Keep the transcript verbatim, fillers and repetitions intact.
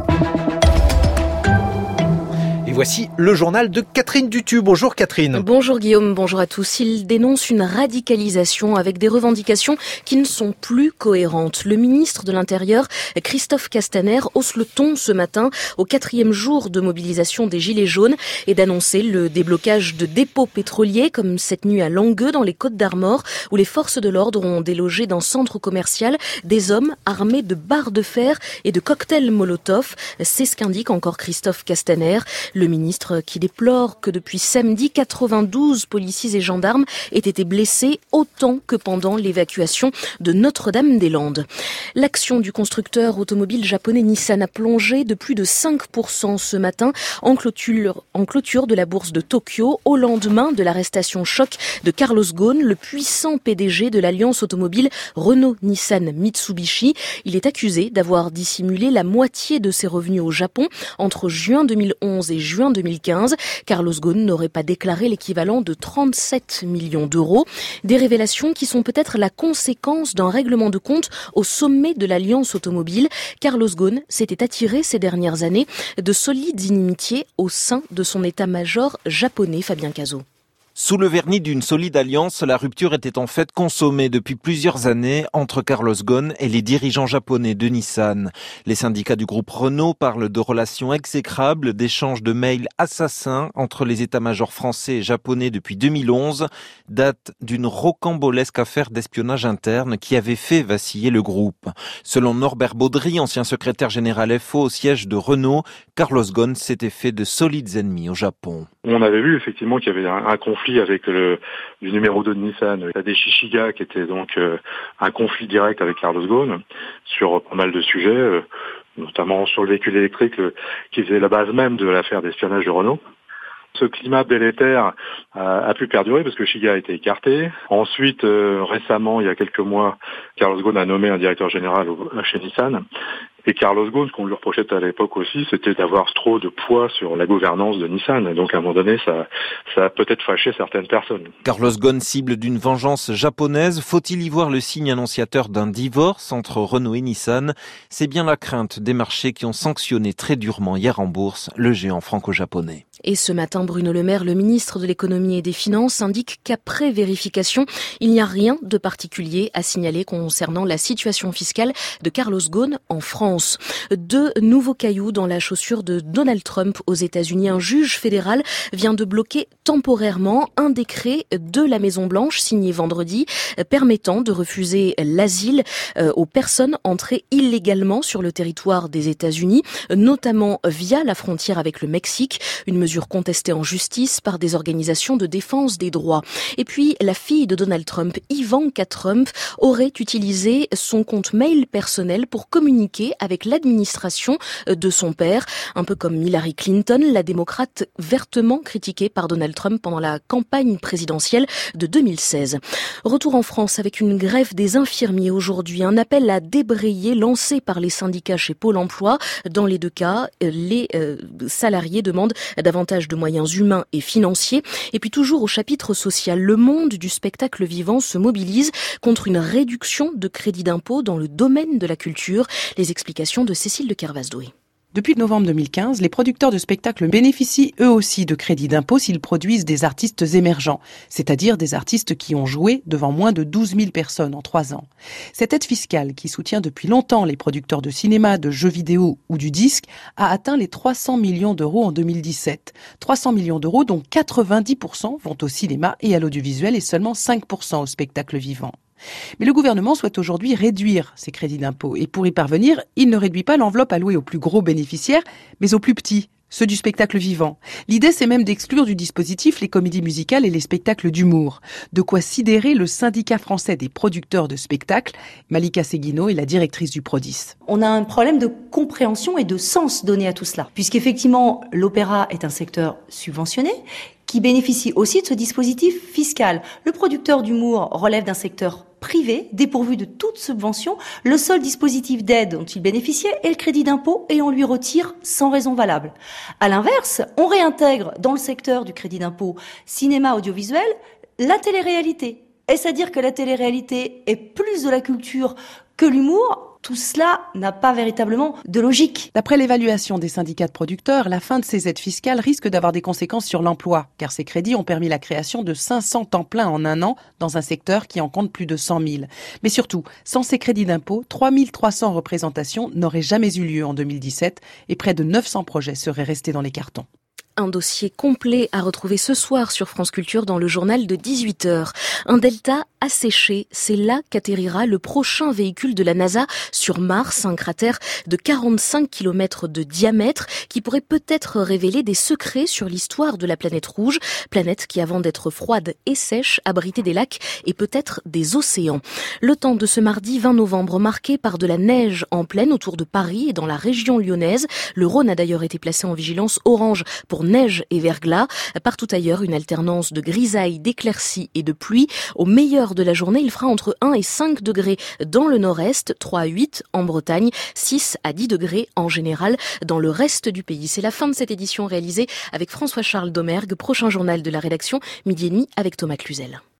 Voici le journal de Catherine Dutu. Bonjour Catherine. Bonjour Guillaume, bonjour à tous. Il dénonce une radicalisation avec des revendications qui ne sont plus cohérentes. Le ministre de l'Intérieur, Christophe Castaner, hausse le ton ce matin au quatrième jour de mobilisation des Gilets jaunes et d'annoncer le déblocage de dépôts pétroliers comme cette nuit à Langueux dans les Côtes-d'Armor où les forces de l'ordre ont délogé d'un centre commercial des hommes armés de barres de fer et de cocktails Molotov. C'est ce qu'indique encore Christophe Castaner. Le ministre qui déplore que depuis samedi, quatre-vingt-douze policiers et gendarmes aient été blessés autant que pendant l'évacuation de Notre-Dame-des-Landes. L'action du constructeur automobile japonais Nissan a plongé de plus de cinq pour cent ce matin en clôture, en clôture de la bourse de Tokyo au lendemain de l'arrestation choc de Carlos Ghosn, le puissant P D G de l'alliance automobile Renault-Nissan-Mitsubishi. Il est accusé d'avoir dissimulé la moitié de ses revenus au Japon entre juin deux mille onze et juin deux mille quinze. Carlos Ghosn n'aurait pas déclaré l'équivalent de trente-sept millions d'euros. Des révélations qui sont peut-être la conséquence d'un règlement de compte au sommet de l'alliance automobile. Carlos Ghosn s'était attiré ces dernières années de solides inimitiés au sein de son état-major japonais. Fabien Cazot. Sous le vernis d'une solide alliance, la rupture était en fait consommée depuis plusieurs années entre Carlos Ghosn et les dirigeants japonais de Nissan. Les syndicats du groupe Renault parlent de relations exécrables, d'échanges de mails assassins entre les états-majors français et japonais depuis deux mille onze, date d'une rocambolesque affaire d'espionnage interne qui avait fait vaciller le groupe. Selon Norbert Baudry, ancien secrétaire général F O au siège de Renault, Carlos Ghosn s'était fait de solides ennemis au Japon. On avait vu effectivement qu'il y avait un, un conflit avec le, le numéro deux de Nissan, Tadej Shiga, qui était donc euh, un conflit direct avec Carlos Ghosn sur pas mal de sujets, euh, notamment sur le véhicule électrique, le, qui faisait la base même de l'affaire d'espionnage de Renault. Ce climat délétère a, a pu perdurer parce que Shiga a été écarté. Ensuite, euh, récemment, il y a quelques mois, Carlos Ghosn a nommé un directeur général au, chez Nissan. Et Carlos Ghosn, ce qu'on lui reprochait à l'époque aussi, c'était d'avoir trop de poids sur la gouvernance de Nissan. Donc à un moment donné, ça, ça a peut-être fâché certaines personnes. Carlos Ghosn cible d'une vengeance japonaise. Faut-il y voir le signe annonciateur d'un divorce entre Renault et Nissan? C'est bien la crainte des marchés qui ont sanctionné très durement hier en bourse le géant franco-japonais. Et ce matin, Bruno Le Maire, le ministre de l'économie et des finances, indique qu'après vérification, il n'y a rien de particulier à signaler concernant la situation fiscale de Carlos Ghosn en France. Deux nouveaux cailloux dans la chaussure de Donald Trump aux États-Unis. Un juge fédéral vient de bloquer temporairement un décret de la Maison-Blanche signé vendredi permettant de refuser l'asile aux personnes entrées illégalement sur le territoire des États-Unis, notamment via la frontière avec le Mexique. Une mesure contestée en justice par des organisations de défense des droits. Et puis, la fille de Donald Trump, Ivanka Trump, aurait utilisé son compte mail personnel pour communiquer avec l'administration de son père, un peu comme Hillary Clinton, la démocrate vertement critiquée par Donald Trump pendant la campagne présidentielle de deux mille seize. Retour en France avec une grève des infirmiers aujourd'hui, un appel à débrayer lancé par les syndicats chez Pôle emploi. Dans les deux cas, les euh, salariés demandent davantage de moyens humains et financiers. Et puis toujours au chapitre social, le monde du spectacle vivant se mobilise contre une réduction de crédit d'impôt dans le domaine de la culture. Les explications de Cécile de Kervasdoué. Depuis novembre deux mille quinze, les producteurs de spectacles bénéficient eux aussi de crédits d'impôt s'ils produisent des artistes émergents, c'est-à-dire des artistes qui ont joué devant moins de douze mille personnes en trois ans. Cette aide fiscale, qui soutient depuis longtemps les producteurs de cinéma, de jeux vidéo ou du disque, a atteint les trois cents millions d'euros en deux mille dix-sept. trois cents millions d'euros dont quatre-vingt-dix pour cent vont au cinéma et à l'audiovisuel et seulement cinq pour cent au spectacle vivant. Mais le gouvernement souhaite aujourd'hui réduire ces crédits d'impôt. Et pour y parvenir, il ne réduit pas l'enveloppe allouée aux plus gros bénéficiaires, mais aux plus petits, ceux du spectacle vivant. L'idée, c'est même d'exclure du dispositif les comédies musicales et les spectacles d'humour. De quoi sidérer le syndicat français des producteurs de spectacles. Malika Seguino est la directrice du Prodis. On a un problème de compréhension et de sens donné à tout cela. Puisqu'effectivement, l'opéra est un secteur subventionné, qui bénéficie aussi de ce dispositif fiscal. Le producteur d'humour relève d'un secteur privé, dépourvu de toute subvention. Le seul dispositif d'aide dont il bénéficiait est le crédit d'impôt et on lui retire sans raison valable. À l'inverse, on réintègre dans le secteur du crédit d'impôt cinéma audiovisuel la télé-réalité. Est-ce à dire que la télé-réalité est plus de la culture que l'humour ? Tout cela n'a pas véritablement de logique. D'après l'évaluation des syndicats de producteurs, la fin de ces aides fiscales risque d'avoir des conséquences sur l'emploi, car ces crédits ont permis la création de cinq cents temps plein en un an dans un secteur qui en compte plus de cent mille. Mais surtout, sans ces crédits d'impôt, trois mille trois cents représentations n'auraient jamais eu lieu en deux mille dix-sept et près de neuf cents projets seraient restés dans les cartons. Un dossier complet à retrouver ce soir sur France Culture dans le journal de dix-huit heures. Un delta asséché, c'est là qu'atterrira le prochain véhicule de la NASA sur Mars, un cratère de quarante-cinq kilomètres de diamètre qui pourrait peut-être révéler des secrets sur l'histoire de la planète rouge, planète qui avant d'être froide et sèche abritait des lacs et peut-être des océans. Le temps de ce mardi vingt novembre marqué par de la neige en plaine autour de Paris et dans la région lyonnaise. Le Rhône a d'ailleurs été placé en vigilance orange pour neige et verglas. Partout ailleurs, une alternance de grisailles, d'éclaircies et de pluie. Au meilleur de la journée, il fera entre un et cinq degrés dans le nord-est, trois à huit en Bretagne, six à dix degrés en général dans le reste du pays. C'est la fin de cette édition réalisée avec François-Charles Domergue. Prochain journal de la rédaction, midi et demi avec Thomas Cluzel.